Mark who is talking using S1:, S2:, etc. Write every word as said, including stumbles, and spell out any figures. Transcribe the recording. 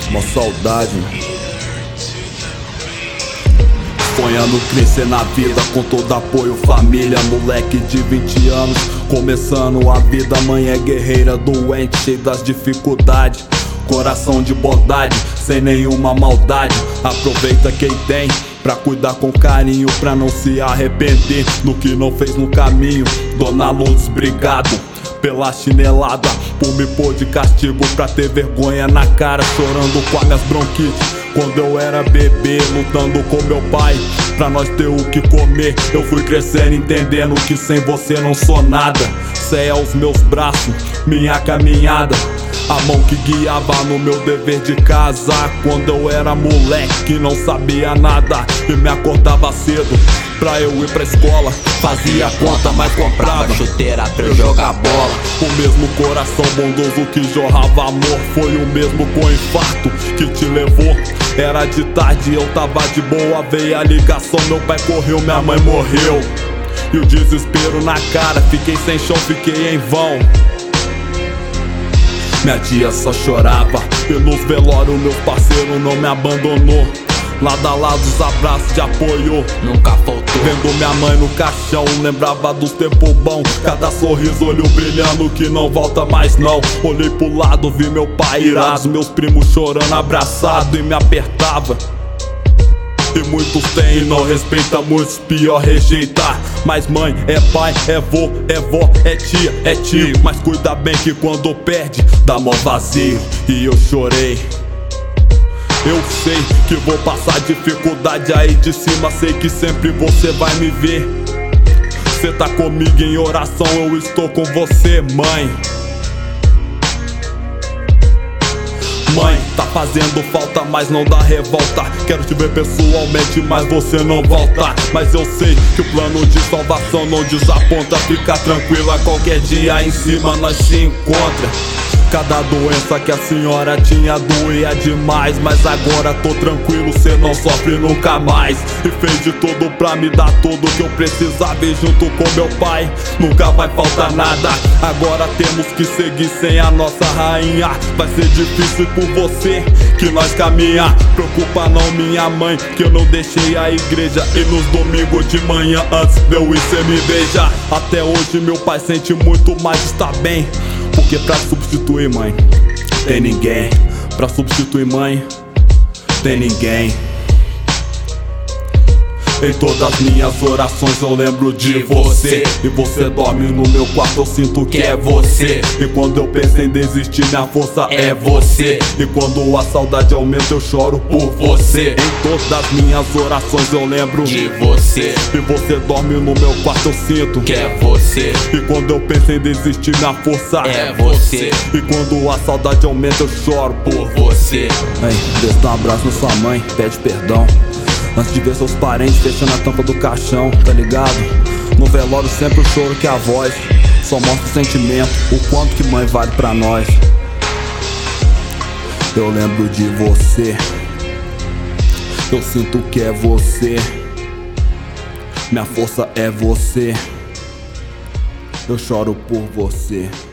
S1: Mó saudade. Sonhando crescer na vida com todo apoio, família. Moleque de vinte anos, começando a vida. Mãe é guerreira, doente, cheia das dificuldades. Coração de bondade, sem nenhuma maldade. Aproveita quem tem pra cuidar com carinho, pra não se arrepender do que não fez no caminho. Dona Lourdes, obrigado pela chinelada, por me pôr de castigo pra ter vergonha na cara. Chorando com as minhas bronquites quando eu era bebê, lutando com meu pai pra nós ter o que comer. Eu fui crescendo entendendo que sem você não sou nada. Cê é os meus braços, minha caminhada, a mão que guiava no meu dever de casa. Quando eu era moleque que não sabia nada e me acordava cedo pra eu ir pra escola, fazia conta, mas comprava chuteira pra eu jogar bola. O mesmo coração bondoso que jorrava amor foi o mesmo com infarto que te levou. Era de tarde, eu tava de boa, veio a ligação, meu pai correu, minha mãe morreu. E o desespero na cara, fiquei sem chão, fiquei em vão. Minha tia só chorava, e nos velórios meu parceiro não me abandonou. Lado a lado os abraços de apoio
S2: nunca faltou.
S1: Vendo minha mãe no caixão, lembrava dos tempos bons. Cada sorriso, olho brilhando que não volta mais não. Olhei pro lado, vi meu pai irado, meus primos chorando abraçado e me apertava. E muitos têm e não respeita, muitos pior rejeitar. Mas mãe é pai, é vô, é vó, é tia, é tio. Mas cuida bem que quando perde dá mó vazio. E eu chorei. Eu sei que vou passar dificuldade aí de cima, sei que sempre você vai me ver. Cê tá comigo em oração, eu estou com você, mãe. Mãe, tá fazendo falta, mas não dá revolta. Quero te ver pessoalmente, mas você não volta. Mas eu sei que o plano de salvação não desaponta. Fica tranquila, qualquer dia em cima nós se encontra. Cada doença que a senhora tinha doía demais, mas agora tô tranquilo, cê não sofre nunca mais. E fez de tudo pra me dar tudo que eu precisava, e junto com meu pai nunca vai faltar nada. Agora temos que seguir sem a nossa rainha. Vai ser difícil por você que nós caminha. Preocupa não minha mãe, que eu não deixei a igreja. E nos domingos de manhã antes de eu ir cê me beija. Até hoje meu pai sente muito, mas está bem. Porque pra substituir mãe, tem ninguém. Pra substituir mãe, tem ninguém. Em todas as minhas orações eu lembro de você. E você dorme no meu quarto, eu sinto que é você. E quando eu penso em desistir, minha força é você. E quando a saudade aumenta, eu choro por você. Em todas as minhas orações eu lembro
S2: de você.
S1: E você dorme no meu quarto, eu sinto
S2: que é você.
S1: E quando eu penso em desistir, minha força
S2: é você.
S1: E quando a saudade aumenta, eu choro por
S2: você.
S1: Ei, Deus, dá um abraço na sua mãe, pede perdão antes de ver seus parentes fechando a tampa do caixão, tá ligado? No velório sempre o choro que a voz só mostra o sentimento, o quanto que mãe vale pra nós. Eu lembro de você, eu sinto que é você. Minha força é você, eu choro por você.